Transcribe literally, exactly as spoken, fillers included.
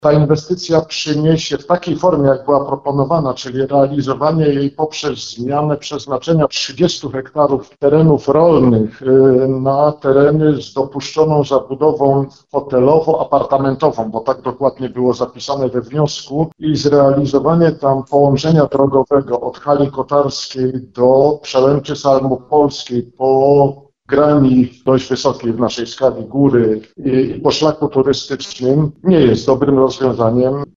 ta inwestycja przyniesie w takiej formie, jak była proponowana, czyli realizowanie jej poprzez zmianę przeznaczenia trzydziestu hektarów terenów rolnych na tereny z dopuszczoną zabudową hotelowo-apartamentową, bo tak dokładnie było zapisane we wniosku, i zrealizowanie tam połączenia drogowego od hali kotarskiej do Przełęczy Salmopolskiej po grani dość wysokiej w naszej skali góry i po szlaku turystycznym nie jest dobrym rozwiązaniem.